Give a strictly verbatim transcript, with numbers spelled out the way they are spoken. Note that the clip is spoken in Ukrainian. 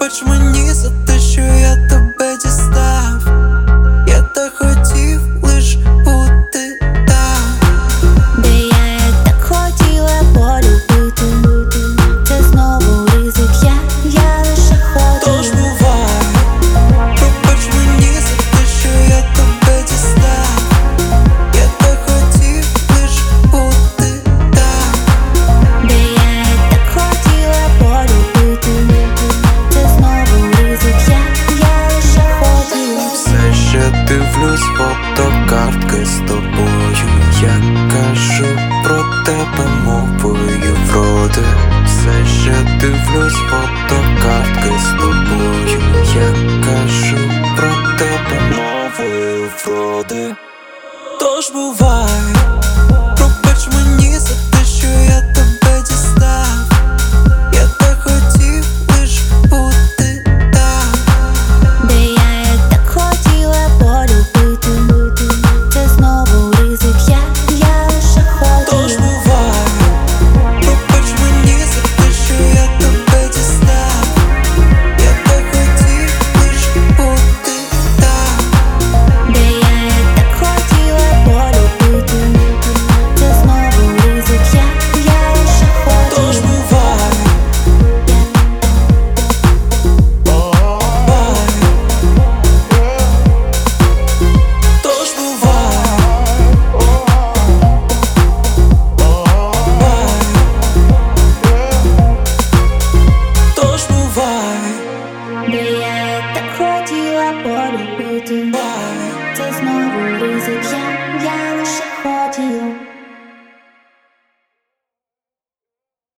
Пробач мені за те, що я тебе дістав. Я так хотів лиш бути там, де я так хотіла полюбити. Це знову ризик, я, я лише хочу. Тож бувай, пробач мені за те, що я тебе дістав. Я так хотів лиш бути там, Де я так хотіла полюбити. Це знову ризик, я, я лише хочу. все ще дивлюсь фотокартки з тобою. Я кажу про тебе мовою вроди. Все ще дивлюсь фотокартки з тобою. Я кажу про тебе мовою вроди. Тож бувай, пробач мені за те, що я тебе дістав. Я так хотів лиш бути там, Де я так хотіла полюбити. Це знову ризик, я, я лише тож хочу. бувай, пробач мені за те, що я тебе дістав. Я так хотів лиш бути там, Де я так хотіла полюбити. Це знову ризик, я, я лише тож хочу. бувай, бувай, тож бувай, бувай, тож бувай, Де я так хотіла полюбити. бувай. Це знову ризик, я